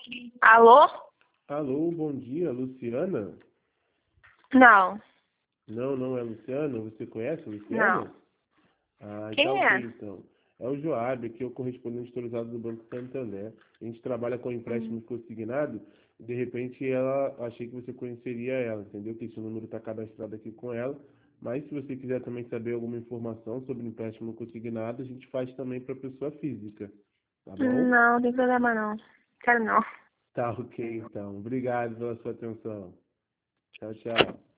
Alô? Alô, bom dia, Luciana? Não, Não é Luciana? Você conhece a não. Luciana? Ah, tá Quem ok é? então. É o Joab, aqui é o correspondente autorizado do Banco Santander. A gente trabalha com Hum. empréstimo consignado e de repente achei que você conheceria ela, entendeu? Que esse número está cadastrado aqui com ela. Mas se você quiser também saber alguma informação sobre empréstimo consignado, a gente faz também para pessoa física, tá bom? Não, não tem problema não. Quero não. Tá ok então. Obrigado pela sua atenção. Tchau, tchau.